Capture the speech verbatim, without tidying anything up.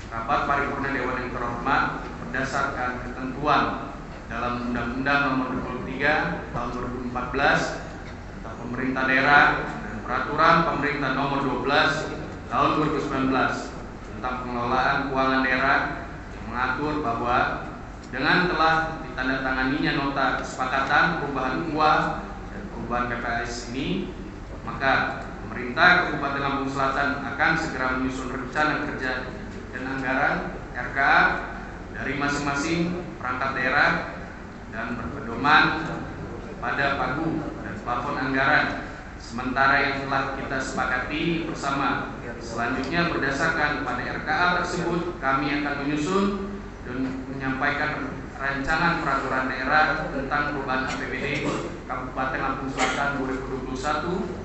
rapat paripurna Dewan yang terhormat berdasarkan ketentuan dalam Undang-Undang Nomor dua puluh tiga Tahun dua ribu empat belas tentang pemerintah daerah dan Peraturan Pemerintah Nomor dua belas Tahun dua ribu sembilan belas tentang pengelolaan keuangan daerah yang mengatur bahwa dengan telah ditandatanganinya nota kesepakatan perubahan U A dan perubahan P P A S ini, maka pemerintah Kabupaten Lampung Selatan akan segera menyusun rencana kerja dan anggaran R K A dari masing-masing perangkat daerah dan berpedoman pada pagu dan plafon anggaran sementara yang telah kita sepakati bersama. Selanjutnya berdasarkan pada R K A tersebut kami akan menyusun dan menyampaikan rancangan peraturan daerah tentang perubahan A P B D Kabupaten Lampung Selatan dua ribu dua puluh satu